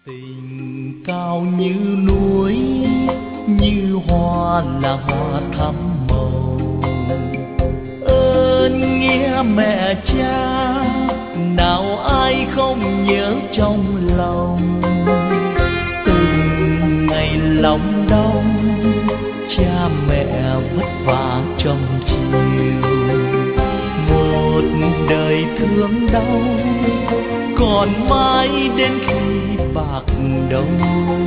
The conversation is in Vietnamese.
Tình cao như núi, như hoa là hoa thắm màu. Ơn nghĩa mẹ cha, nào ai không nhớ trong lòng. Từng ngày lòng đau, cha mẹ vất vả trong chiều. Một đời thương đau, còn mãi đến khi bạc đầu.